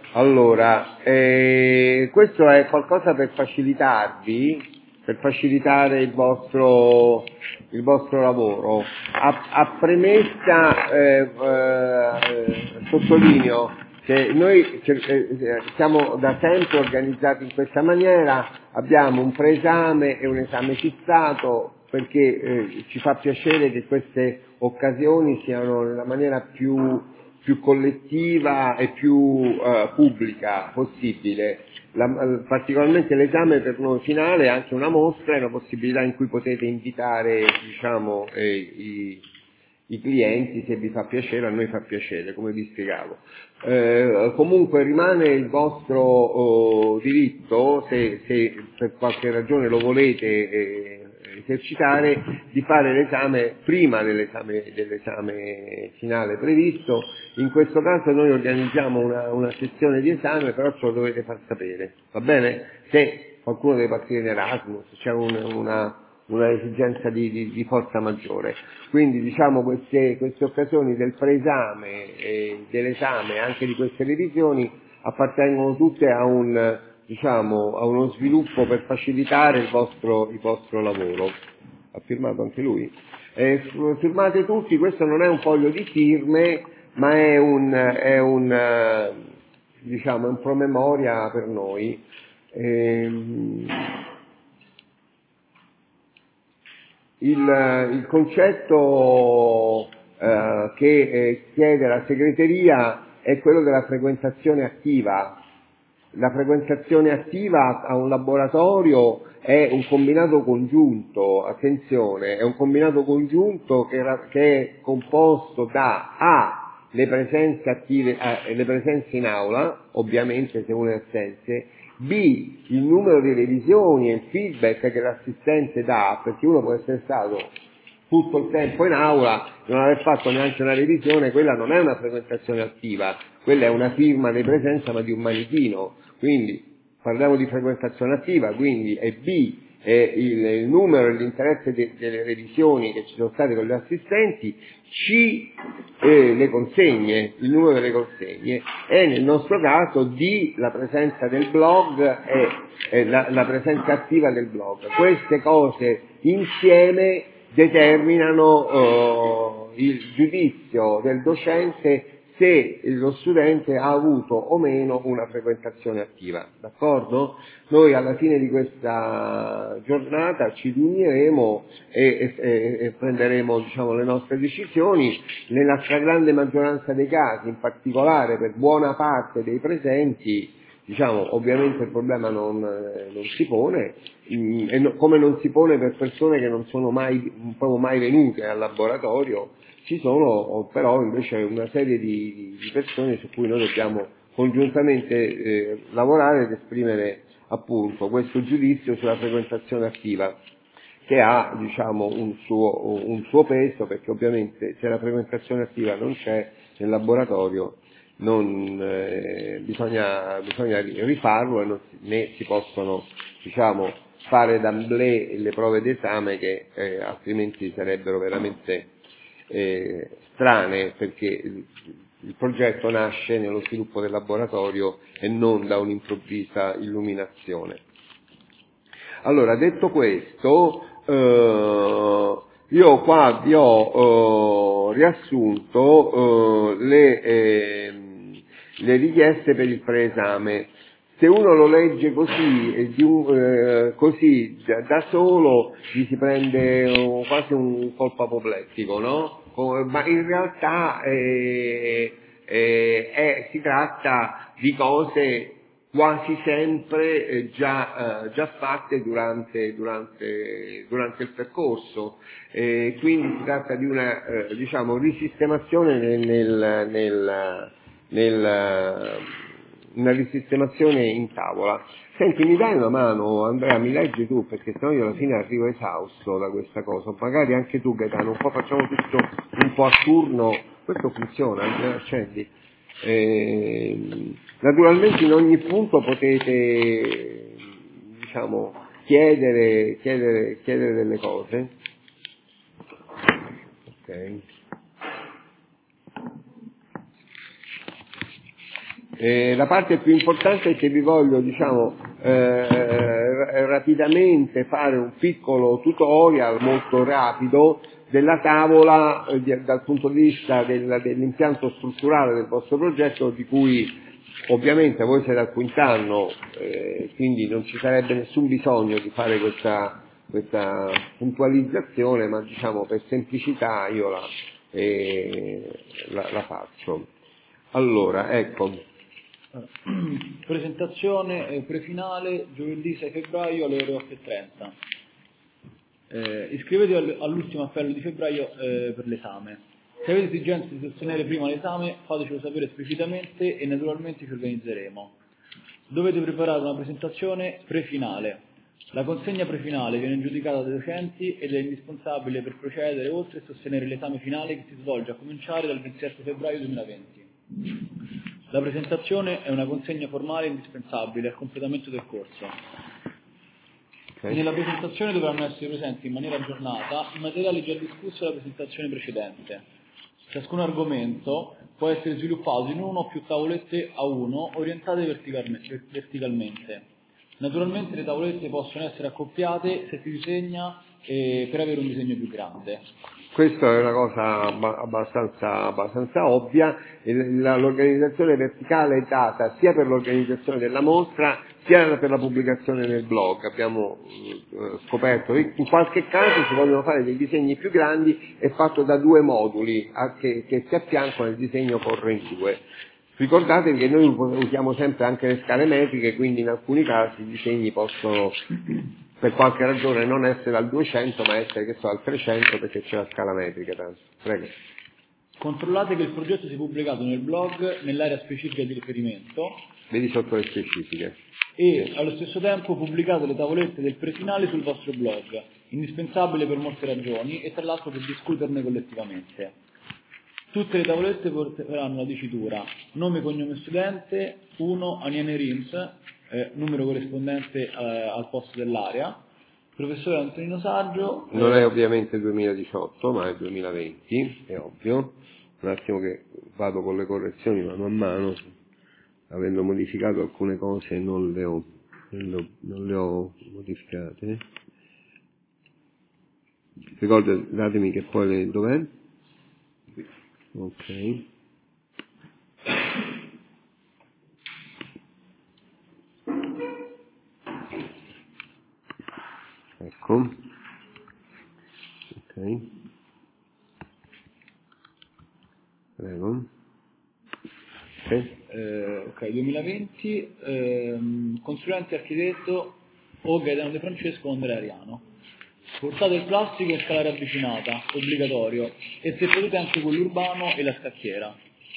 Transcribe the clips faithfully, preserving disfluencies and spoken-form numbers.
Allora, eh, questo è qualcosa per facilitarvi, per facilitare il vostro, il vostro lavoro. A, a premessa eh, eh, sottolineo che noi eh, siamo da sempre organizzati in questa maniera, abbiamo un preesame e un esame fissato, perché eh, ci fa piacere che queste occasioni siano nella maniera più più collettiva e più uh, pubblica possibile. La, particolarmente l'esame per noi finale è anche una mostra, è una possibilità in cui potete invitare, diciamo, eh, i, i clienti, se vi fa piacere, a noi fa piacere, come vi spiegavo. Eh, comunque rimane il vostro oh, diritto, se, se per qualche ragione lo volete eh, esercitare, di fare l'esame prima dell'esame, dell'esame finale previsto. In questo caso noi organizziamo una, una sessione di esame, però ce lo dovete far sapere, va bene? Se qualcuno deve partire in Erasmus, c'è un, una, una esigenza di, di, di forza maggiore. Quindi diciamo queste, queste occasioni del preesame e dell'esame, anche di queste revisioni, appartengono tutte a un, diciamo, a uno sviluppo per facilitare il vostro, il vostro lavoro. Ha firmato anche lui? Eh, firmate tutti, questo non è un foglio di firme, ma è un, è un, diciamo, un promemoria per noi. Ehm, il, il concetto eh, che eh, chiede la segreteria è quello della frequentazione attiva. La frequentazione attiva a un laboratorio è un combinato congiunto, attenzione, è un combinato congiunto che, che è composto da A, le presenze attive, eh, le presenze in aula, ovviamente se uno è assente, B, il numero di revisioni e il feedback che l'assistente dà, perché uno può essere stato tutto il tempo in aula, non aver fatto neanche una revisione, quella non è una frequentazione attiva, quella è una firma di presenza ma di un manichino. Quindi parliamo di frequentazione attiva, quindi è B è il, il numero e l'interesse de, delle revisioni che ci sono state con gli assistenti, C eh, le consegne, il numero delle consegne, e nel nostro caso D la presenza del blog e, e la, la presenza attiva del blog. Queste cose insieme determinano uh, il giudizio del docente se lo studente ha avuto o meno una frequentazione attiva, d'accordo? Noi alla fine di questa giornata ci riuniremo e, e, e prenderemo, diciamo, le nostre decisioni. Nella stragrande maggioranza dei casi, in particolare per buona parte dei presenti, diciamo, ovviamente il problema non, non si pone, mh, e no, come non si pone per persone che non sono mai, proprio mai venute al laboratorio. Ci sono però invece una serie di, di persone su cui noi dobbiamo congiuntamente eh, lavorare ed esprimere appunto questo giudizio sulla frequentazione attiva, che ha, diciamo, un suo, un suo peso, perché ovviamente se la frequentazione attiva non c'è nel laboratorio non, eh, bisogna, bisogna rifarlo e non si, né si possono, diciamo, fare d'amblè le prove d'esame che eh, altrimenti sarebbero veramente eh, strane, perché il, il progetto nasce nello sviluppo del laboratorio e non da un'improvvisa illuminazione. Allora, detto questo, eh, io qua vi ho eh, riassunto eh, le, eh, le richieste per il preesame. Se uno lo legge così, eh, di un, eh, così da, da solo, gli si prende uh, quasi un colpo apoplettico, no? Ma in realtà eh, eh, eh, si tratta di cose quasi sempre eh, già, eh, già fatte durante, durante, durante il percorso, eh, quindi si tratta di una eh, diciamo risistemazione nel, nel, nel, nel una risistemazione in tavola. Senti, mi dai una mano, Andrea, mi leggi tu, perché sennò io alla fine arrivo esausto da questa cosa, magari anche tu, Gaetano, un po' facciamo tutto un po' a turno, questo funziona, Andrea, accendi. Eh, naturalmente in ogni punto potete, diciamo, chiedere, chiedere, chiedere delle cose. Ok. Eh, la parte più importante è che vi voglio, diciamo, eh, rapidamente fare un piccolo tutorial molto rapido della tavola eh, di, dal punto di vista del, dell'impianto strutturale del vostro progetto, di cui ovviamente voi siete al quinto anno, eh, quindi non ci sarebbe nessun bisogno di fare questa, questa puntualizzazione, ma diciamo per semplicità io la, eh, la, la faccio. Allora, ecco. Presentazione eh, prefinale giovedì sei febbraio alle ore otto e trenta. Eh, iscrivetevi all'ultimo appello di febbraio eh, per l'esame. Se avete esigenza di sostenere prima l'esame, fatecelo sapere esplicitamente e naturalmente ci organizzeremo. Dovete preparare una presentazione prefinale. La consegna prefinale viene giudicata dai docenti ed è indispensabile per procedere oltre e sostenere l'esame finale che si svolge a cominciare dal ventisette febbraio duemilaventi. La presentazione è una consegna formale indispensabile al completamento del corso. Okay. Nella presentazione dovranno essere presenti in maniera aggiornata i materiali già discussi dalla presentazione precedente. Ciascun argomento può essere sviluppato in uno o più tavolette a uno orientate verticalmente. Naturalmente le tavolette possono essere accoppiate se si disegna eh, per avere un disegno più grande. Questa è una cosa abbastanza, abbastanza ovvia. L'organizzazione verticale è data sia per l'organizzazione della mostra sia per la pubblicazione nel blog. Abbiamo scoperto che in qualche caso si vogliono fare dei disegni più grandi, è fatto da due moduli che, che si affiancano e il disegno corre in due. Ricordatevi che noi usiamo sempre anche le scale metriche, quindi in alcuni casi i disegni possono per qualche ragione non essere al duecento ma essere che so al trecento perché c'è la scala metrica. Tanto. Prego. Controllate che il progetto sia pubblicato nel blog nell'area specifica di riferimento. Vedi sotto le specifiche. E allo stesso tempo pubblicate le tavolette del prefinale sul vostro blog, indispensabile per molte ragioni e tra l'altro per discuterne collettivamente. Tutte le tavolette porteranno la dicitura nome, cognome studente, uno Aniene Rims, eh, numero corrispondente eh, al posto dell'area, professore Antonino Saggio. Non è ovviamente duemiladiciotto, ma è duemilaventi, è ovvio. Un attimo che vado con le correzioni, ma man mano, avendo modificato alcune cose, non le ho, non le ho modificate. Ricordatemi che poi le, dov'è? Ok. Ecco. Ok. Prego. Okay. Eh, ok, duemilaventi, ehm, consulente architetto o Gaetano De Francesco o Andrea Ariano. Portate il plastico in scala ravvicinata, obbligatorio, e se potete anche quello urbano e la scacchiera.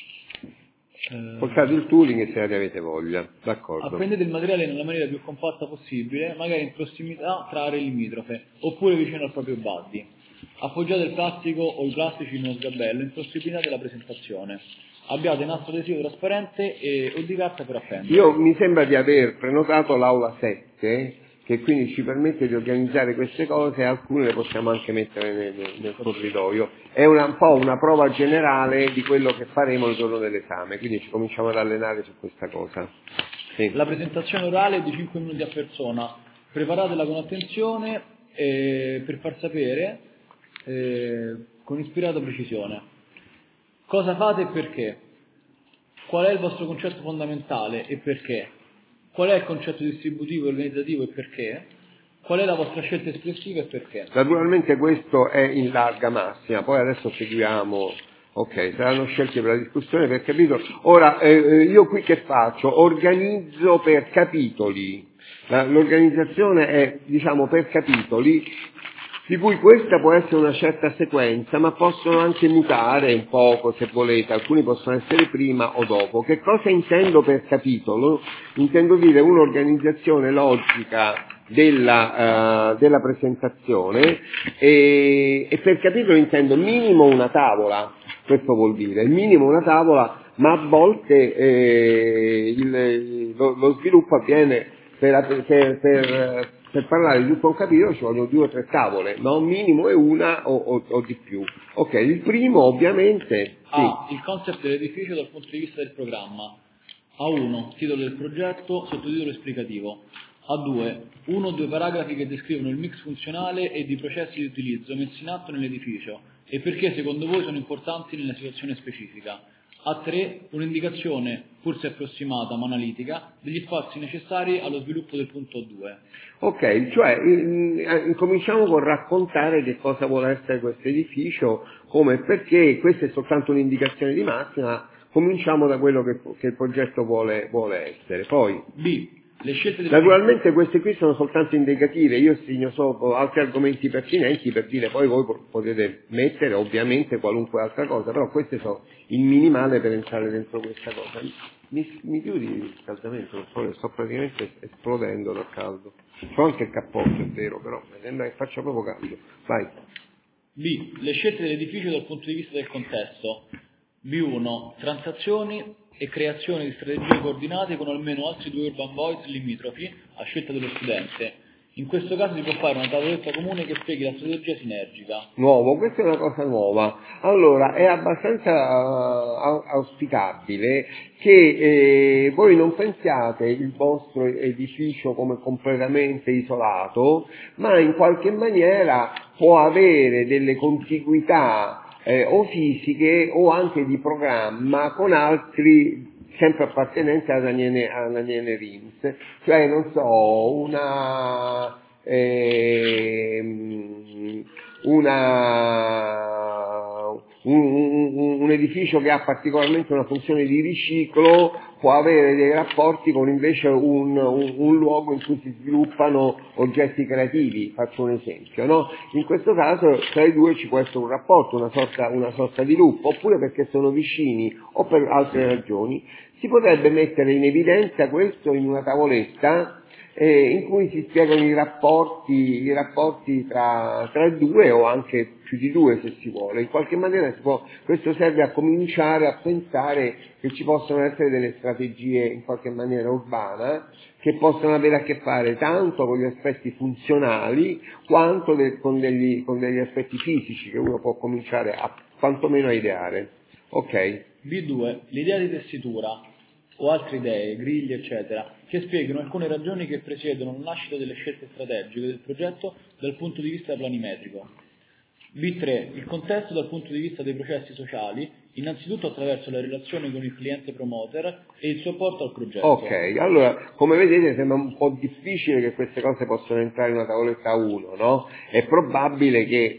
Eh, Portate il tooling se ne avete voglia, d'accordo. Appendete il materiale nella maniera più compatta possibile, magari in prossimità tra aree limitrofe, oppure vicino al proprio buddy. Appoggiate il plastico o i plastici in uno sgabello in prossimità della presentazione. Abbiate nastro adesivo trasparente e, o di carta per appendere. Io mi sembra di aver prenotato l'aula sette, che quindi ci permette di organizzare queste cose e alcune le possiamo anche mettere nel, nel corridoio. È una, un po' una prova generale di quello che faremo il giorno dell'esame, quindi ci cominciamo ad allenare su questa cosa. Sì. La presentazione orale è di cinque minuti a persona. Preparatela con attenzione eh, per far sapere eh, con ispirata precisione. Cosa fate e perché? Qual è il vostro concetto fondamentale e perché? Qual è il concetto distributivo e organizzativo e perché? Qual è la vostra scelta espressiva e perché? Naturalmente questo è in larga massima, poi adesso seguiamo, ok, saranno scelte per la discussione per capitolo. Ora, eh, io qui che faccio? Organizzo per capitoli, l'organizzazione è, diciamo, per capitoli, di cui questa può essere una certa sequenza, ma possono anche mutare un poco se volete, alcuni possono essere prima o dopo. Che cosa intendo per capitolo? Intendo dire un'organizzazione logica della, uh, della presentazione e, e per capitolo intendo minimo una tavola, questo vuol dire, minimo una tavola, ma a volte eh, il, lo, lo sviluppo avviene per, per, per Per parlare di tutto un capitolo ci vogliono due o tre tavole, ma un minimo è una o, o, o di più. Ok, il primo ovviamente... A. Sì. Il concept dell'edificio dal punto di vista del programma. A uno, titolo del progetto, sottotitolo esplicativo. A due, uno o due paragrafi che descrivono il mix funzionale e i processi di utilizzo messi in atto nell'edificio e perché secondo voi sono importanti nella situazione specifica. A tre, un'indicazione, pur se approssimata ma analitica, degli spazi necessari allo sviluppo del punto due. Ok, cioè incominciamo con raccontare che cosa vuole essere questo edificio, come e perché. Questa è soltanto un'indicazione di massima, cominciamo da quello che, che il progetto vuole, vuole essere. Poi B. Le scelte del naturalmente queste qui sono soltanto indicative, io segno solo altri argomenti pertinenti per dire poi voi potete mettere ovviamente qualunque altra cosa, però queste sono il minimale per entrare dentro questa cosa. Mi, mi chiudi il riscaldamento, non so, sto praticamente esplodendo dal caldo. C'ho anche il cappotto, è vero, però mi sembra che faccia proprio caldo. Vai. B. Le scelte dell'edificio dal punto di vista del contesto. B uno. Transazioni e creazione di strategie coordinate con almeno altri due urban voids limitrofi a scelta dello studente. In questo caso si può fare una tavoletta comune che spieghi la strategia sinergica. Nuovo, questa è una cosa nuova. Allora, è abbastanza uh, auspicabile che eh, voi non pensiate il vostro edificio come completamente isolato, ma in qualche maniera può avere delle contiguità eh, o fisiche o anche di programma con altri sempre appartenenti alla Daniele, alla Daniele Rims, cioè non so, una eh, una un, un, un edificio che ha particolarmente una funzione di riciclo può avere dei rapporti con invece un, un, un luogo in cui si sviluppano oggetti creativi, faccio un esempio, no? In questo caso tra i due ci può essere un rapporto, una sorta, una sorta di loop, oppure perché sono vicini o per altre ragioni. Si potrebbe mettere in evidenza questo in una tavoletta eh, in cui si spiegano i rapporti, i rapporti tra, tra i due o anche più di due se si vuole. In qualche maniera si può, questo serve a cominciare a pensare che ci possono essere delle strategie in qualche maniera urbana che possono avere a che fare tanto con gli aspetti funzionali quanto de, con, degli, con degli aspetti fisici che uno può cominciare a quantomeno a ideare. Ok? B due. L'idea di tessitura o altre idee, griglie, eccetera, che spiegano alcune ragioni che presiedono la nascita delle scelte strategiche del progetto dal punto di vista planimetrico. B tre. Il contesto dal punto di vista dei processi sociali, innanzitutto attraverso la relazione con il cliente promoter e il supporto al progetto. Ok, allora, come vedete sembra un po' difficile che queste cose possano entrare in una tavoletta uno, no? È probabile che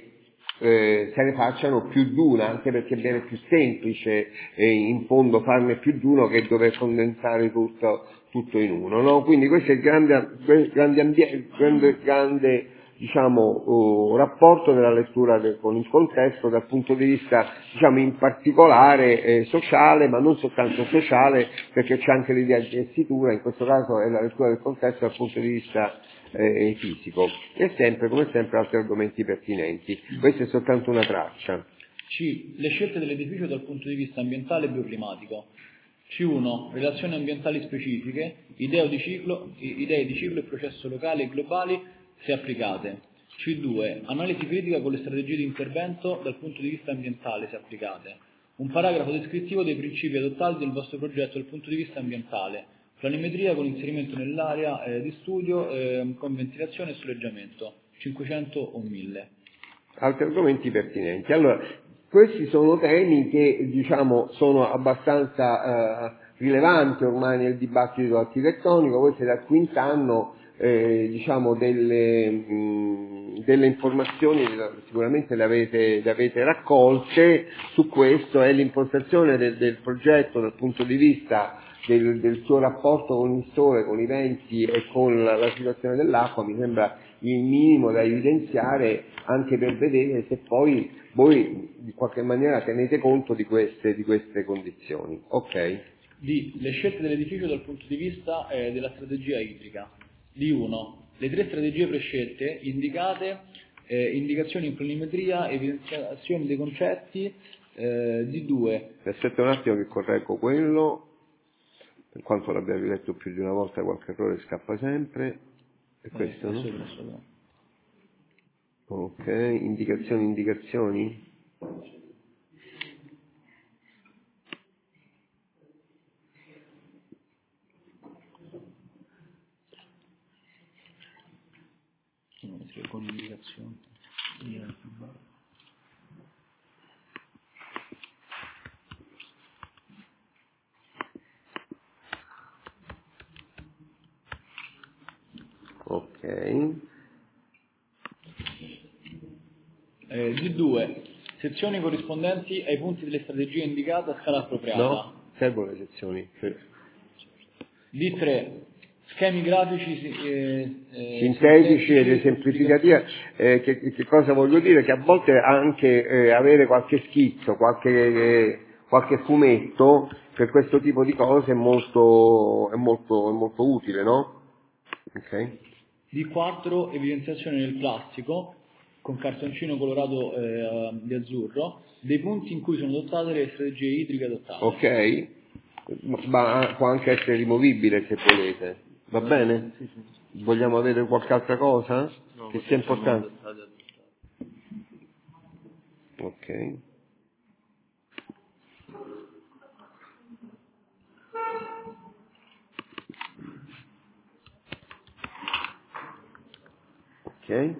Eh, se ne facciano più di una, anche perché viene più semplice eh, in fondo farne più di uno che dover condensare tutto, tutto in uno, no? Quindi questo è il grande, grande, ambie, grande, grande diciamo, uh, rapporto della lettura del, con il contesto dal punto di vista diciamo in particolare eh, sociale, ma non soltanto sociale, perché c'è anche l'idea di tessitura, in questo caso è la lettura del contesto dal punto di vista Eh, fisico, e sempre, come sempre, altri argomenti pertinenti. Questa è soltanto una traccia. C. Le scelte dell'edificio dal punto di vista ambientale e bioclimatico. C uno. Relazioni ambientali specifiche, idee di ciclo, idee di ciclo e processo locali e globali, se applicate. C due. Analisi critica con le strategie di intervento dal punto di vista ambientale, se applicate. Un paragrafo descrittivo dei principi adottati del vostro progetto dal punto di vista ambientale. Planimetria con inserimento nell'area eh, di studio eh, con ventilazione e soleggiamento, cinquecento o mille. Altri argomenti pertinenti. Allora, questi sono temi che diciamo sono abbastanza eh, rilevanti ormai nel dibattito architettonico. Voi siete al quint'anno, eh, diciamo delle, mh, delle informazioni sicuramente le avete, le avete raccolte su questo, è l'impostazione del, del progetto dal punto di vista Del, del suo rapporto con il sole, con i venti e con la, la situazione dell'acqua, mi sembra il minimo da evidenziare anche per vedere se poi voi in qualche maniera tenete conto di queste, di queste condizioni. Ok? D. Le scelte dell'edificio dal punto di vista eh, della strategia idrica. D uno. Le tre strategie prescelte indicate, eh, indicazioni in planimetria, evidenziazioni dei concetti. eh, D due. Aspetta un attimo che correggo quello. Per quanto l'abbiamo letto più di una volta, qualche errore scappa sempre. È questo, eh, no? sopra, sopra. Ok, indicazioni, indicazioni. tre con indicazioni. Ok. Eh, D due, sezioni corrispondenti ai punti delle strategie indicate a scala appropriata. No, servono le sezioni. Sì. D tre, schemi grafici eh, eh, Sintetici ed esemplificativi. Eh, che, che cosa voglio dire? Che a volte anche eh, avere qualche schizzo, qualche, eh, qualche fumetto per questo tipo di cose è molto, è molto, è molto utile, no? Ok. D quattro, evidenziazione nel plastico con cartoncino colorato eh, di azzurro dei punti in cui sono adottate le strategie idriche adottate. Ok, ma può anche essere rimovibile se volete, va bene? Sì, sì. Vogliamo avere qualche altra cosa No, che sia importante? adottate. Ok. Ok.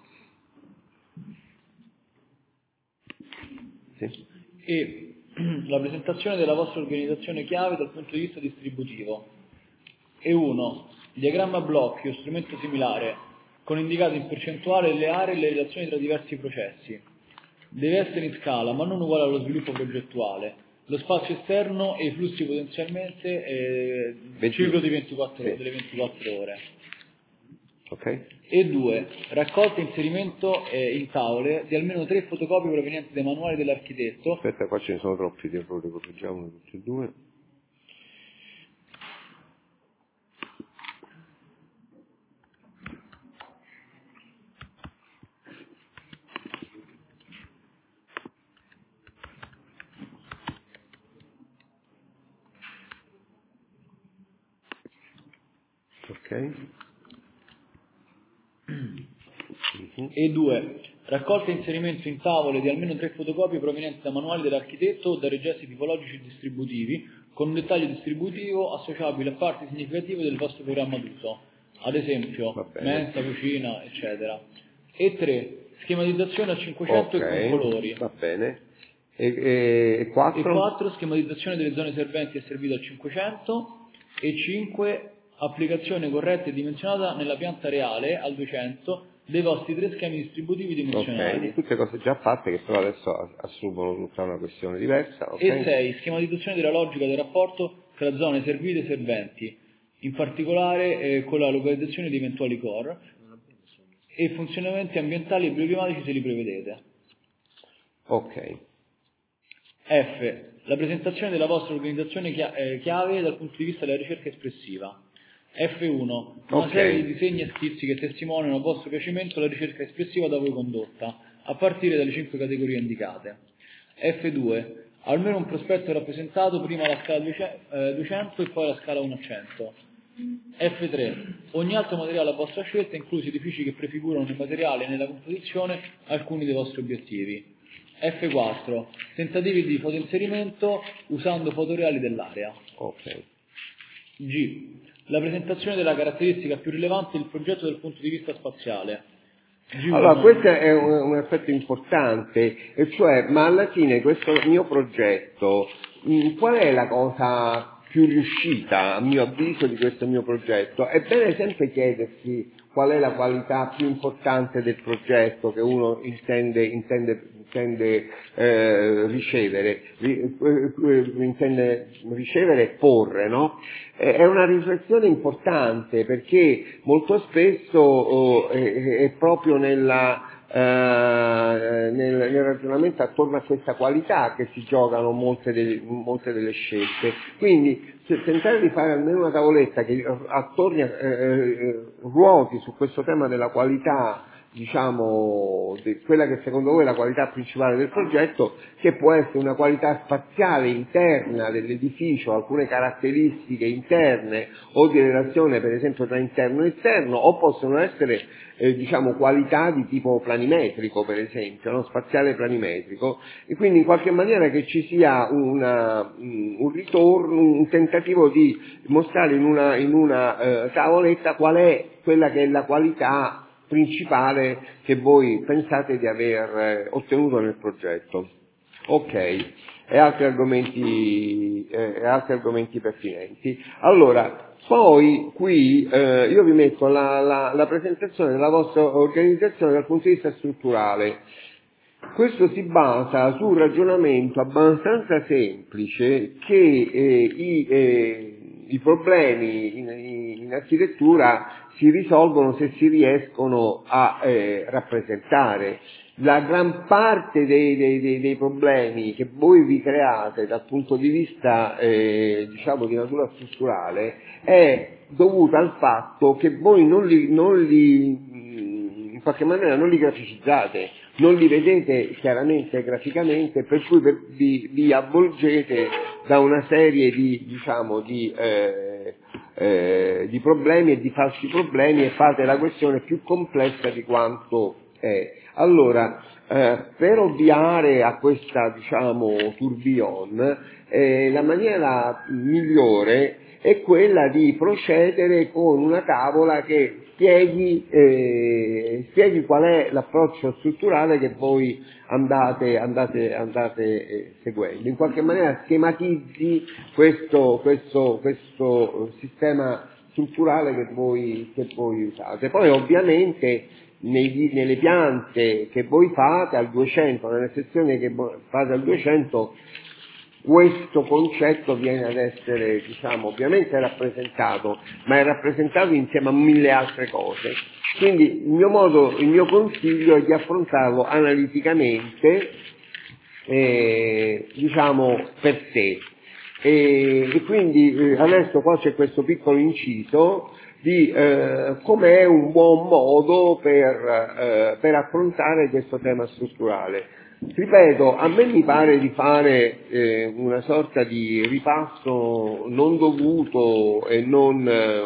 Sì. E la presentazione della vostra organizzazione chiave dal punto di vista distributivo. E uno, diagramma blocchi o strumento similare, con indicato in percentuale le aree e le relazioni tra diversi processi. Deve essere in scala, ma non uguale allo sviluppo progettuale. Lo spazio esterno e i flussi potenzialmente eh, venti ciclo di ventiquattro, sì. delle ventiquattro ore. Ok. E due, raccolta e inserimento eh, in tavole di almeno tre fotocopie provenienti dai manuali dell'architetto. Aspetta, qua ce ne sono troppi di errori, correggiamo tutti e due. Ok. Uh-huh. E due, raccolta e inserimento in tavole di almeno tre fotocopie provenienti da manuali dell'architetto o da registri tipologici distributivi, con un dettaglio distributivo associabile a parti significative del vostro programma d'uso, ad esempio mensa, cucina, eccetera. E tre, schematizzazione a cinquecento Ok, e con colori. va bene. E, e, e quattro? E quattro, schematizzazione delle zone serventi e servite a cinquecento. E cinque, applicazione corretta e dimensionata nella pianta reale al duecento dei vostri tre schemi distributivi dimensionali. Ok, tutte cose già fatte che però adesso assumono tutta una questione diversa. Okay. E sei, schematizzazione della logica del rapporto tra zone servite e serventi, in particolare eh, con la localizzazione di eventuali core e funzionamenti ambientali e bioclimatici se li prevedete. Ok. F. La presentazione della vostra organizzazione chiave dal punto di vista della ricerca espressiva. F uno. Una okay. serie di disegni e schizzi che testimoniano a vostro piacimento la ricerca espressiva da voi condotta, a partire dalle cinque categorie indicate. F due. Almeno un prospetto rappresentato, prima la scala duecento e poi la scala uno a cento. F tre. Ogni altro materiale a vostra scelta, inclusi edifici che prefigurano nel materiale e nella composizione alcuni dei vostri obiettivi. F quattro. Tentativi di fotoinserimento usando foto reali dell'area. Ok. G. La presentazione della caratteristica più rilevante del progetto dal punto di vista spaziale. G uno. Allora, questo è un, un aspetto importante, e cioè, ma alla fine questo mio progetto, mh, qual è la cosa più riuscita, a mio avviso, di questo mio progetto? È bene sempre chiedersi qual è la qualità più importante del progetto che uno intende, intende, intende eh, ricevere, ri, eh, intende ricevere e porre, no? Eh, è una riflessione importante, perché molto spesso oh, è, è proprio nella Uh, nel, nel ragionamento attorno a questa qualità che si giocano molte delle, molte delle scelte. Quindi se tentare di fare almeno una tavoletta che attorni a, eh, ruoti su questo tema della qualità, diciamo, di quella che secondo voi è la qualità principale del progetto, che può essere una qualità spaziale interna dell'edificio, alcune caratteristiche interne o di relazione per esempio tra interno e esterno, o possono essere eh, diciamo qualità di tipo planimetrico, per esempio, no? Spaziale planimetrico, e quindi in qualche maniera che ci sia una, un ritorno, un tentativo di mostrare in una, in una eh, tavoletta qual è quella che è la qualità principale che voi pensate di aver ottenuto nel progetto. Ok, e altri argomenti, eh, e altri argomenti pertinenti. Allora, poi qui eh, io vi metto la, la, la presentazione della vostra organizzazione dal punto di vista strutturale. Questo si basa su un ragionamento abbastanza semplice che eh, i, eh, i problemi in, in architettura si risolvono se si riescono a eh, rappresentare. La gran parte dei, dei, dei, dei problemi che voi vi create dal punto di vista eh, diciamo di natura strutturale è dovuta al fatto che voi non li, non li in qualche maniera non li graficizzate, non li vedete chiaramente graficamente, per cui vi, vi avvolgete da una serie di, diciamo, di, eh, eh, di problemi e di falsi problemi e fate la questione più complessa di quanto è. Allora, eh, per ovviare a questa, diciamo, tourbillon, eh, la maniera migliore è quella di procedere con una tavola che spieghi, eh, spieghi qual è l'approccio strutturale che voi andate, andate, andate eh, seguendo. In qualche maniera schematizzi questo, questo, questo sistema strutturale che voi, che voi usate. Poi ovviamente nei, nelle piante che voi fate al duecento, nelle sezioni che fate al duecento, questo concetto viene ad essere, diciamo, ovviamente rappresentato, ma è rappresentato insieme a mille altre cose. Quindi il mio modo, il mio consiglio è di affrontarlo analiticamente, eh, diciamo, per sé. E, e quindi eh, adesso qua c'è questo piccolo inciso di eh, com'è un buon modo per, eh, per affrontare questo tema strutturale. Ripeto, a me mi pare di fare eh, una sorta di ripasso non dovuto e non, eh,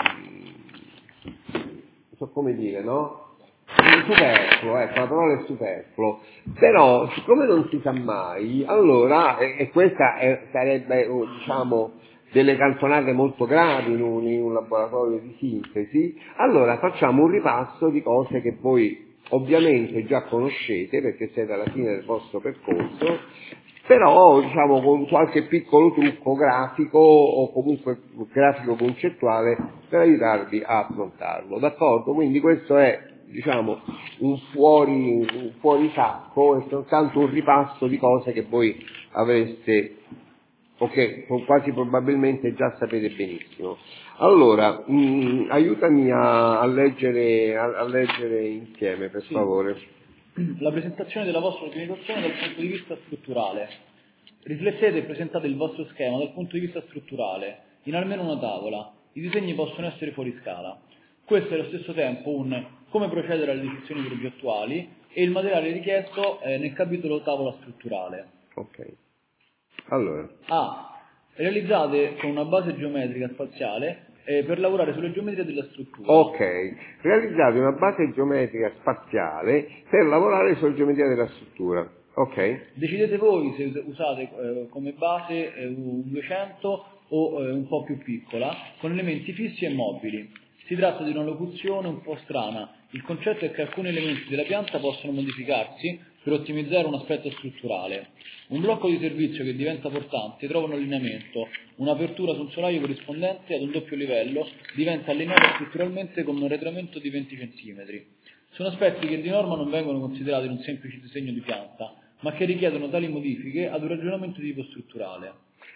non so come dire, no? Superfluo, ecco, la parola è superfluo. Però, siccome non si sa mai, allora, e, e questa è, sarebbe, diciamo, delle cantonate molto gravi in un, in un laboratorio di sintesi, allora facciamo un ripasso di cose che voi ovviamente già conoscete perché siete alla fine del vostro percorso, però diciamo con qualche piccolo trucco grafico o comunque grafico concettuale per aiutarvi a affrontarlo, d'accordo? Quindi questo è, diciamo, un fuori, un fuori sacco, è soltanto un ripasso di cose che voi avreste, o che quasi probabilmente già sapete benissimo. Allora, mh, aiutami a, a, leggere, a, a leggere insieme, per sì. favore. La presentazione della vostra organizzazione dal punto di vista strutturale. Riflettete e presentate il vostro schema dal punto di vista strutturale, in almeno una tavola. I disegni possono essere fuori scala. Questo è allo stesso tempo un come procedere alle decisioni progettuali e il materiale richiesto è nel capitolo tavola strutturale. Ok. Allora. A. Realizzate con una base geometrica spaziale eh, per lavorare sulle geometrie della struttura. Ok. Realizzate una base geometrica spaziale per lavorare sulle geometrie della struttura. Ok. Decidete voi se usate eh, come base eh, un duecento o eh, un po' più piccola, con elementi fissi e mobili. Si tratta di una locuzione un po' strana. Il concetto è che alcuni elementi della pianta possono modificarsi per ottimizzare un aspetto strutturale. Un blocco di servizio che diventa portante trova un allineamento, un'apertura su un solaio corrispondente ad un doppio livello diventa allineato strutturalmente con un arretramento di venti centimetri. Sono aspetti che di norma non vengono considerati in un semplice disegno di pianta, ma che richiedono tali modifiche ad un ragionamento di tipo strutturale.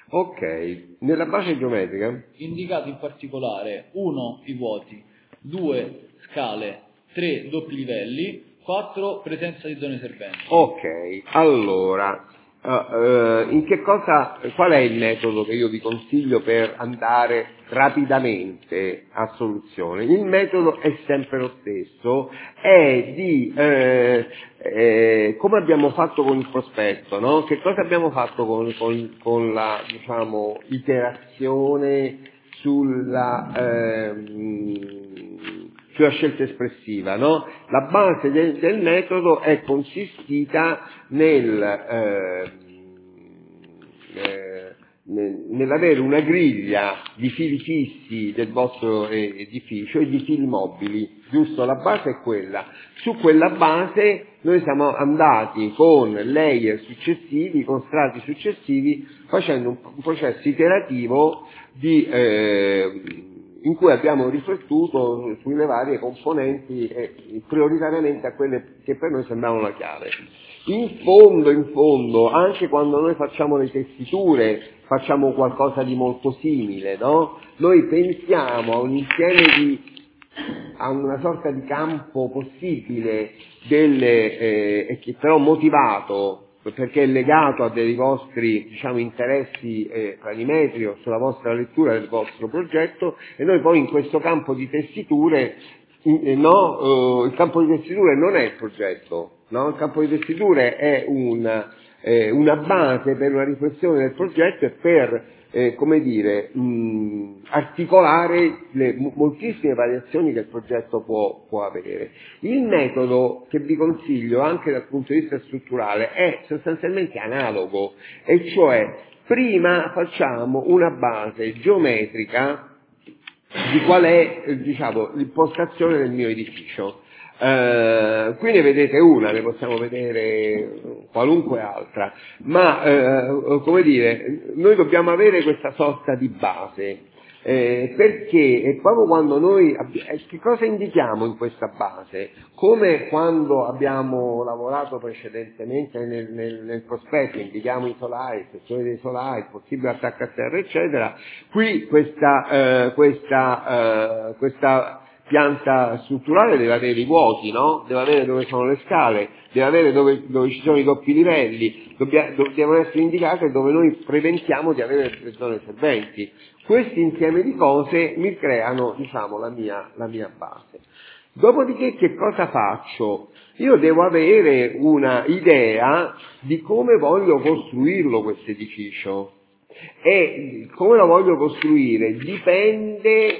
Ok, nella base geometrica Indicati in particolare uno i vuoti, due scale, tre doppi livelli, quattro presenza di zone serventi. Ok, allora, uh, uh, in che cosa, qual è il metodo che io vi consiglio per andare rapidamente a soluzione? Il metodo è sempre lo stesso, è di, eh, eh, come abbiamo fatto con il prospetto, no? Che cosa abbiamo fatto con, con, con la, diciamo, iterazione sulla... Ehm, sulla scelta espressiva, no? La base del, del metodo è consistita nel, eh, eh, nell'avere una griglia di fili fissi del vostro edificio e di fili mobili, giusto? La base è quella. Su quella base noi siamo andati con layer successivi, con strati successivi, facendo un processo iterativo di, eh, in cui abbiamo riflettuto sulle varie componenti e prioritariamente a quelle che per noi sembravano la chiave. In fondo, in fondo, anche quando noi facciamo le tessiture, facciamo qualcosa di molto simile, no? Noi pensiamo a un insieme di, a una sorta di campo possibile, delle, eh, e che però motivato, perché è legato a dei vostri, diciamo, interessi eh, planimetri o sulla vostra lettura del vostro progetto, e noi poi in questo campo di tessiture, in, no, eh, il campo di tessiture non è il progetto. No? Il campo di tessiture è una, eh, una base per una riflessione del progetto e per, eh, come dire, mh, articolare le moltissime variazioni che il progetto può, può avere. Il metodo che vi consiglio anche dal punto di vista strutturale è sostanzialmente analogo, e cioè prima facciamo una base geometrica di qual è, diciamo, l'impostazione del mio edificio. Uh, qui ne vedete una, ne possiamo vedere qualunque altra, ma uh, come dire, noi dobbiamo avere questa sorta di base, eh, perché è proprio quando noi abbiamo, che cosa indichiamo in questa base? Come quando abbiamo lavorato precedentemente nel, nel, nel prospetto, indichiamo i solai, il settore dei solai, il possibile attacco a terra, eccetera. Qui questa, uh, questa, uh, questa pianta strutturale deve avere i vuoti, no? Deve avere dove sono le scale, deve avere dove, dove ci sono i doppi livelli, dobbia, do, devono essere indicate dove noi preventiamo di avere le zone serventi. Questi insieme di cose mi creano, diciamo, la mia, la mia base. Dopodiché che cosa faccio? Io devo avere una idea di come voglio costruirlo questo edificio, e come lo voglio costruire dipende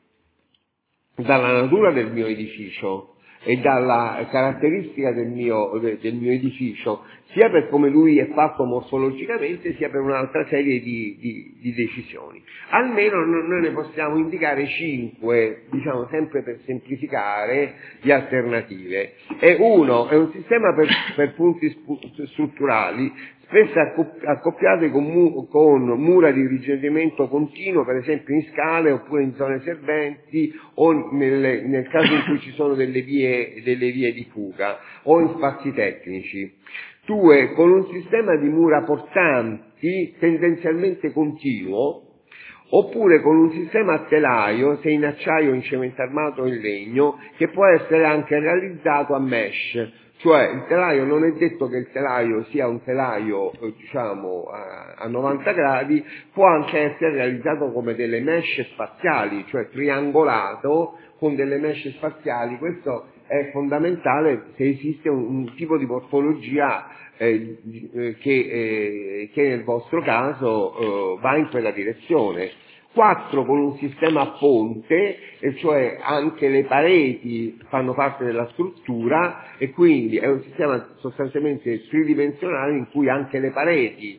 dalla natura del mio edificio e dalla caratteristica del mio, del mio edificio, sia per come lui è fatto morfologicamente, sia per un'altra serie di, di, di decisioni. Almeno noi ne possiamo indicare cinque, diciamo sempre per semplificare, di alternative. E uno è un sistema per, per punti strutturali, spesso accoppiate con, mu- con mura di irrigidimento continuo, per esempio in scale oppure in zone serventi, o nelle, nel caso in cui ci sono delle vie, delle vie di fuga, o in spazi tecnici. Due, con un sistema di mura portanti tendenzialmente continuo, oppure con un sistema a telaio, se in acciaio, in cemento armato o in legno, che può essere anche realizzato a mesh. Cioè il telaio, non è detto che il telaio sia un telaio, diciamo, a, a novanta gradi, può anche essere realizzato come delle mesh spaziali, cioè triangolato con delle mesh spaziali. Questo è fondamentale se esiste un, un tipo di morfologia eh, che, eh, che nel vostro caso eh, va in quella direzione. Quattro, con un sistema a ponte, e cioè anche le pareti fanno parte della struttura, e quindi è un sistema sostanzialmente tridimensionale in cui anche le pareti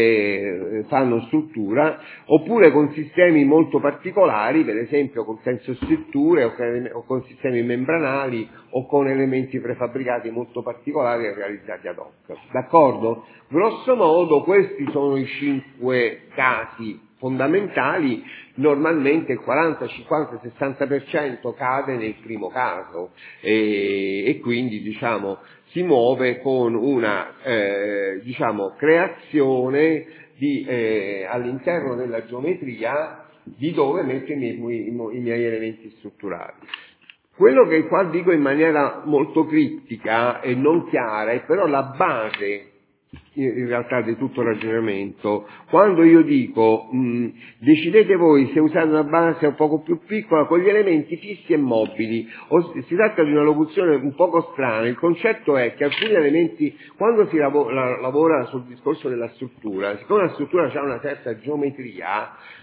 eh, fanno struttura, oppure con sistemi molto particolari, per esempio con tensostrutture o con, o con sistemi membranali o con elementi prefabbricati molto particolari realizzati ad hoc. D'accordo? Grosso modo questi sono i cinque casi fondamentali. Normalmente il quaranta, cinquanta, sessanta per cento cade nel primo caso, e, e quindi diciamo si muove con una eh, diciamo creazione di, eh, all'interno della geometria di dove metto i miei, i miei elementi strutturali. Quello che qua dico in maniera molto critica e non chiara è però la base in realtà di tutto il ragionamento. Quando io dico mh, decidete voi se usare una base un poco più piccola con gli elementi fissi e mobili, o si tratta di una locuzione un poco strana. Il concetto è che alcuni elementi, quando si lavora, lavora sul discorso della struttura, siccome la struttura ha una certa geometria,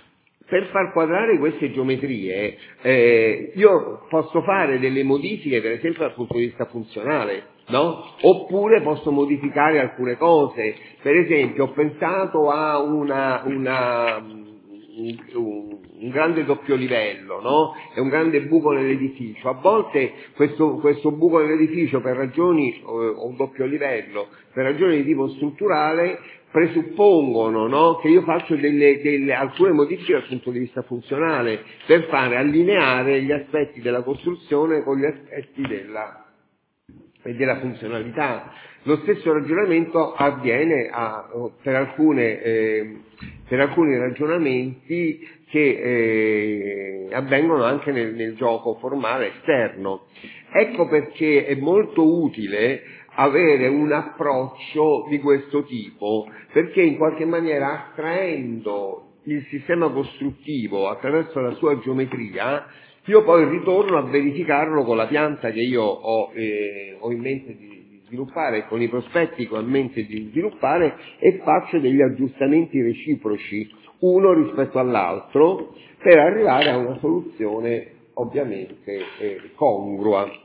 per far quadrare queste geometrie eh, io posso fare delle modifiche, per esempio dal punto di vista funzionale, no? Oppure posso modificare alcune cose. Per esempio ho pensato a una, una un, un, un grande doppio livello, no? È un grande buco nell'edificio. A volte questo, questo buco nell'edificio, per ragioni, o un doppio livello, per ragioni di tipo strutturale, presuppongono, no? Che io faccio delle, delle, alcune modifiche dal punto di vista funzionale per fare allineare gli aspetti della costruzione con gli aspetti della, della funzionalità. Lo stesso ragionamento avviene a, per, alcune, eh, per alcuni ragionamenti che eh, avvengono anche nel, nel gioco formale esterno. Ecco perché è molto utile avere un approccio di questo tipo, perché in qualche maniera, attraendo il sistema costruttivo attraverso la sua geometria, io poi ritorno a verificarlo con la pianta che io ho, eh, ho in mente di, di sviluppare, con i prospetti che ho in mente di sviluppare, e faccio degli aggiustamenti reciproci, uno rispetto all'altro, per arrivare a una soluzione ovviamente eh, congrua.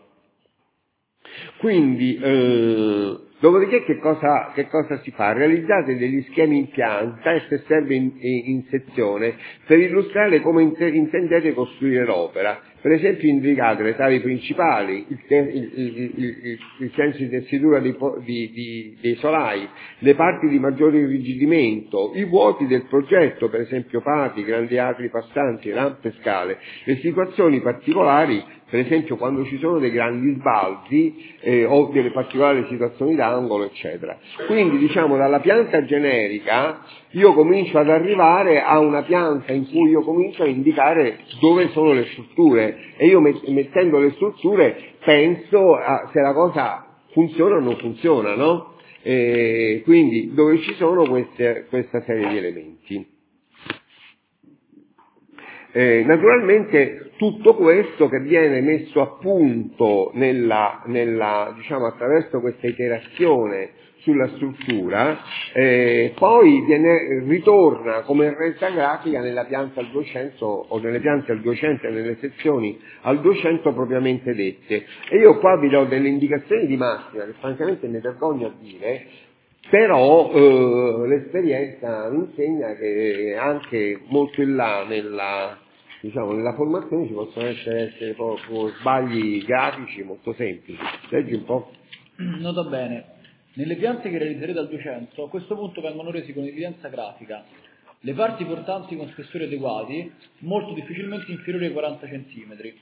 Quindi, eh, dopodiché che cosa, che cosa si fa? Realizzate degli schemi in pianta e, se serve, in, in sezione, per illustrare come intendete costruire l'opera. Per esempio indicate le travi principali, il, te, il, il, il, il senso di tessitura di, di, di, dei solai, le parti di maggiore irrigidimento, i vuoti del progetto, per esempio pati, grandi atri passanti, rampe, scale, le situazioni particolari, per esempio quando ci sono dei grandi sbalzi eh, o delle particolari situazioni d'angolo, eccetera. Quindi, diciamo, dalla pianta generica io comincio ad arrivare a una pianta in cui io comincio a indicare dove sono le strutture, e io mettendo le strutture penso a se la cosa funziona o non funziona, no? E quindi dove ci sono queste, questa serie di elementi. Eh, naturalmente tutto questo che viene messo a punto nella, nella, diciamo, attraverso questa iterazione sulla struttura, eh, poi viene, ritorna come resa grafica nella pianta al duecento o nelle piante al duecento e nelle sezioni al duecento propriamente dette. E io qua vi do delle indicazioni di massima che francamente mi vergogno a dire, però eh, l'esperienza mi insegna che anche molto in là nella, diciamo, nella formazione ci possono essere, essere proprio sbagli grafici molto semplici. Leggi un po'. Nota bene, nelle piante che realizzerete al duecento a questo punto vengono resi con evidenza grafica le parti portanti con spessori adeguati, molto difficilmente inferiori ai quaranta centimetri.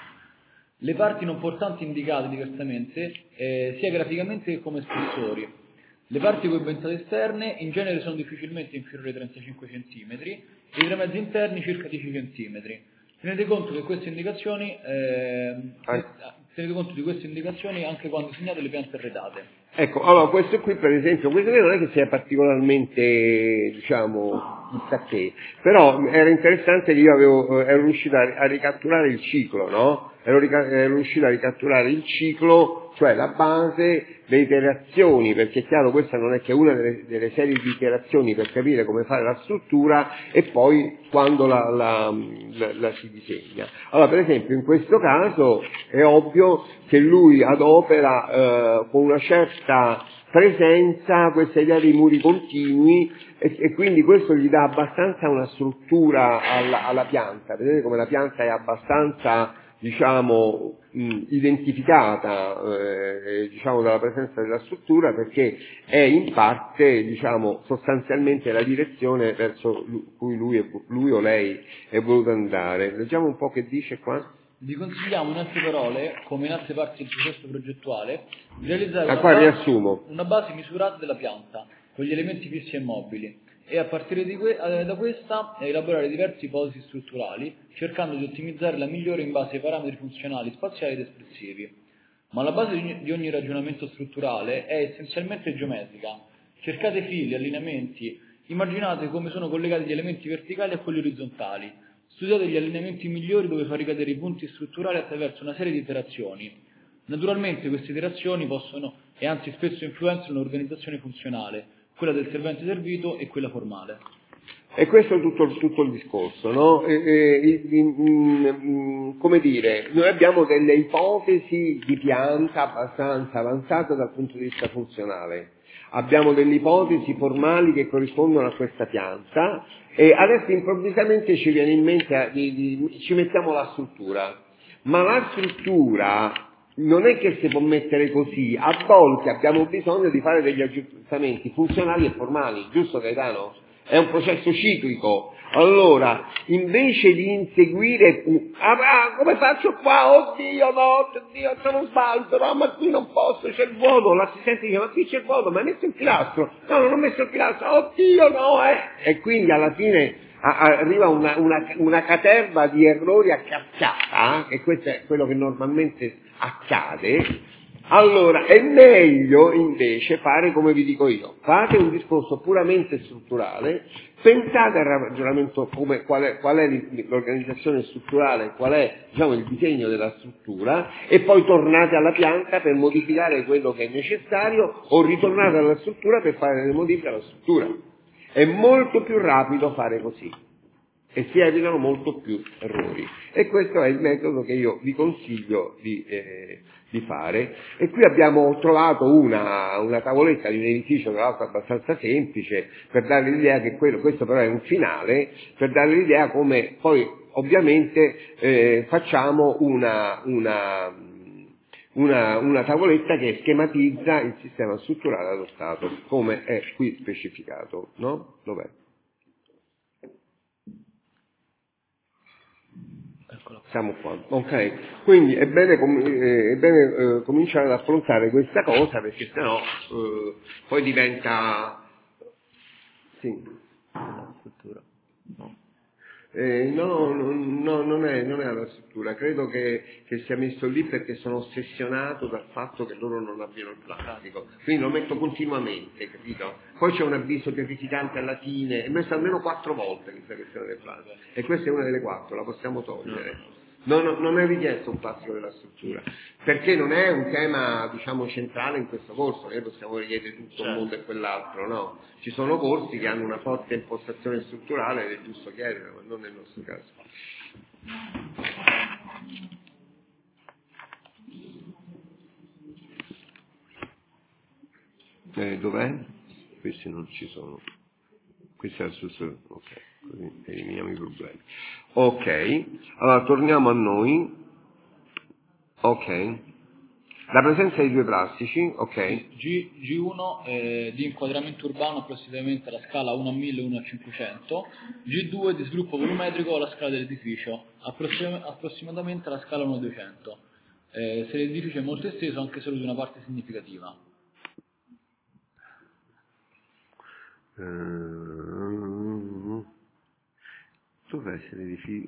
Le parti non portanti indicate diversamente, eh, sia graficamente che come spessori. Le parti coibentate esterne in genere sono difficilmente inferiori ai trentacinque centimetri e i tramezzi interni circa dieci centimetri. Tenete conto che queste indicazioni, eh, tenete conto di queste indicazioni anche quando segnate le piante arredate. Ecco, allora questo qui per esempio, questo qui non è che sia particolarmente, diciamo, chissà che, però era interessante che io avevo, ero riuscito a, a ricatturare il ciclo, no? Ero, rica- ero riuscito a ricatturare il ciclo, cioè la base, le iterazioni, perché è chiaro questa non è che una delle, delle serie di iterazioni per capire come fare la struttura, e poi quando la, la, la, la si disegna. Allora, per esempio, in questo caso è ovvio che lui adopera eh, con una certa presenza questa idea dei muri continui, e, e quindi questo gli dà abbastanza una struttura alla, alla pianta. Vedete come la pianta è abbastanza, diciamo, mh, identificata eh, diciamo dalla presenza della struttura, perché è in parte, diciamo, sostanzialmente la direzione verso cui lui, è, lui o lei è voluto andare. Leggiamo un po' che dice qua. Vi consigliamo, in altre parole, come in altre parti del processo progettuale, di realizzare ah, una, qua base, riassumo. una base misurata della pianta, con gli elementi fissi e mobili, e a partire di que- eh, da questa elaborare diverse ipotesi strutturali, cercando di ottimizzare la migliore in base ai parametri funzionali, spaziali ed espressivi. Ma la base di ogni, di ogni ragionamento strutturale è essenzialmente geometrica. Cercate fili, allineamenti, immaginate come sono collegati gli elementi verticali a quelli orizzontali. Studiate gli allineamenti migliori dove far ricadere i punti strutturali attraverso una serie di iterazioni. Naturalmente queste iterazioni possono, e anzi spesso influenzano, l'organizzazione funzionale, quella del servente servito e quella formale. E questo è tutto, tutto il discorso, no? E, e, e, come dire, noi abbiamo delle ipotesi di pianta abbastanza avanzate dal punto di vista funzionale, abbiamo delle ipotesi formali che corrispondono a questa pianta e adesso improvvisamente ci viene in mente, di, di, ci mettiamo la struttura, ma la struttura non è che si può mettere così, a volte abbiamo bisogno di fare degli aggiustamenti funzionali e formali, giusto Gaetano? È un processo ciclico. Allora, invece di inseguire, ah, ah, come faccio qua? Oddio, no, oddio, sono sbaglio, no, ma qui non posso, c'è il vuoto. L'assistente dice, ma qui c'è il vuoto, ma hai messo il pilastro? No, non ho messo il pilastro, oddio, no, eh. E quindi alla fine a, arriva una, una, una caterva di errori a cascata, e questo è quello che normalmente accade. Allora, è meglio invece fare come vi dico io, fate un discorso puramente strutturale, pensate al ragionamento come qual è, qual è l'organizzazione strutturale, qual è, diciamo, il disegno della struttura, e poi tornate alla pianta per modificare quello che è necessario, o ritornate alla struttura per fare le modifiche alla struttura. È molto più rapido fare così e si evitano molto più errori, e questo è il metodo che io vi consiglio di, eh, di fare. E qui abbiamo trovato una, una tavoletta di un edificio, tra l'altro abbastanza semplice, per dare l'idea che quello, questo però è un finale, per dare l'idea come poi ovviamente eh, facciamo una, una, una, una tavoletta che schematizza il sistema strutturale adottato, come è qui specificato, no? Dov'è? Siamo qua, ok? Quindi è bene, com- eh, è bene eh, cominciare ad affrontare questa cosa, perché sennò eh, poi diventa... Sì. La struttura. No. Eh, no, no, no, non è, non è alla struttura, credo che, che sia messo lì perché sono ossessionato dal fatto che loro non abbiano il plastico, quindi lo metto continuamente, capito? Poi c'è un avviso terrificante alla fine, è messo almeno quattro volte questa questione del plastico, e questa è una delle quattro, la possiamo togliere. Non, non è richiesto un plastico della struttura, perché non è un tema, diciamo, centrale in questo corso, noi possiamo richiedere tutto un mondo e quell'altro, no? Ci sono corsi che hanno una forte impostazione strutturale ed è giusto chiedere, ma non nel nostro caso. Eh, dov'è? Questi non ci sono. Questa è la struttura, ok, così eliminiamo i problemi. Ok, allora torniamo a noi. Ok, la presenza di due plastici, ok. G, G uno eh, di inquadramento urbano approssimatamente alla scala uno a mille, uno a cinquecento, G due di sviluppo volumetrico alla scala dell'edificio, approssim- approssimatamente alla scala uno a duecento. Eh, se l'edificio è molto esteso, anche solo di una parte significativa. Uh, dov'è se l'edificio?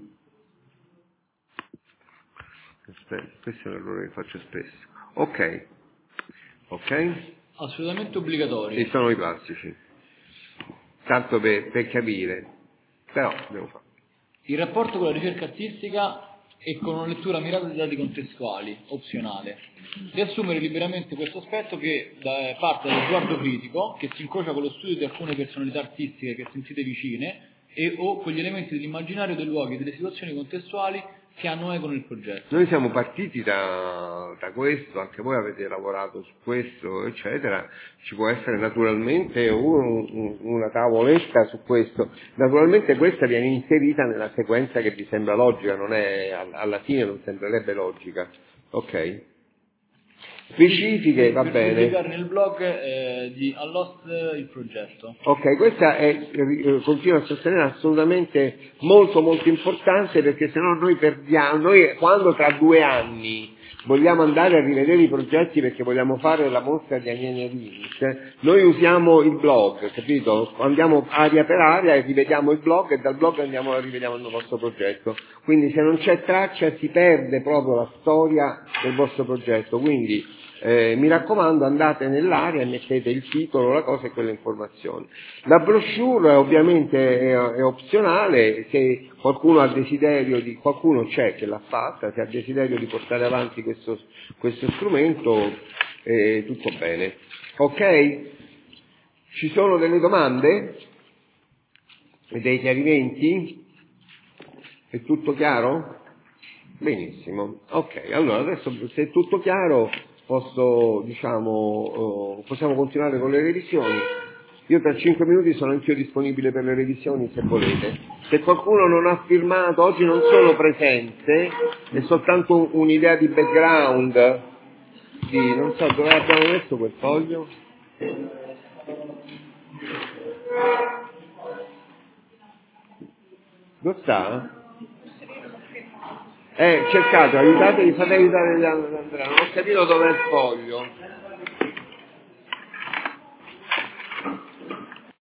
Aspetta, questo è un errore che faccio spesso. Ok, ok. Assolutamente obbligatorio. E sono i plastici. Tanto per, per capire, però devo fare. Il rapporto con la ricerca artistica e con una lettura mirata dei dati contestuali, opzionale. Riassumere liberamente questo aspetto che da, parte dallo sguardo critico, che si incrocia con lo studio di alcune personalità artistiche che sentite vicine, e o con gli elementi dell'immaginario dei luoghi e delle situazioni contestuali che hanno eco nel progetto. Noi siamo partiti da, da questo, anche voi avete lavorato su questo, eccetera. Ci può essere naturalmente un, un, una tavoletta su questo. Naturalmente questa viene inserita nella sequenza che vi sembra logica, non è, alla fine non sembrerebbe logica. Ok? Specifiche, va per bene. pubblicare nel blog eh, di Allost eh, il progetto. Ok, questa è, eh, continuo a sostenere, assolutamente molto molto importante, perché sennò noi perdiamo, noi quando tra due anni vogliamo andare a rivedere i progetti perché vogliamo fare la mostra di Agnenia Rinis, noi usiamo il blog, capito? Andiamo area per area e rivediamo il blog, e dal blog andiamo a rivediamo il vostro progetto. Quindi se non c'è traccia si perde proprio la storia del vostro progetto, quindi Eh, mi raccomando, andate nell'area e mettete il titolo, la cosa e quelle informazioni. La brochure ovviamente è, è opzionale, se qualcuno ha desiderio di, qualcuno c'è che l'ha fatta, se ha desiderio di portare avanti questo, questo strumento, eh, tutto bene. Ok? Ci sono delle domande? dei chiarimenti? È tutto chiaro? Benissimo. Ok, allora adesso se è tutto chiaro posso, diciamo, eh, possiamo continuare con le revisioni. Io tra cinque minuti sono anch'io disponibile per le revisioni se volete. Se qualcuno non ha firmato, oggi non sono presenze, è soltanto un'idea di background. Sì, non so dove abbiamo messo quel foglio. Dove sta? Eh, cercate, aiutatevi, fate aiutare Andrea, non ho capito dov'è il foglio.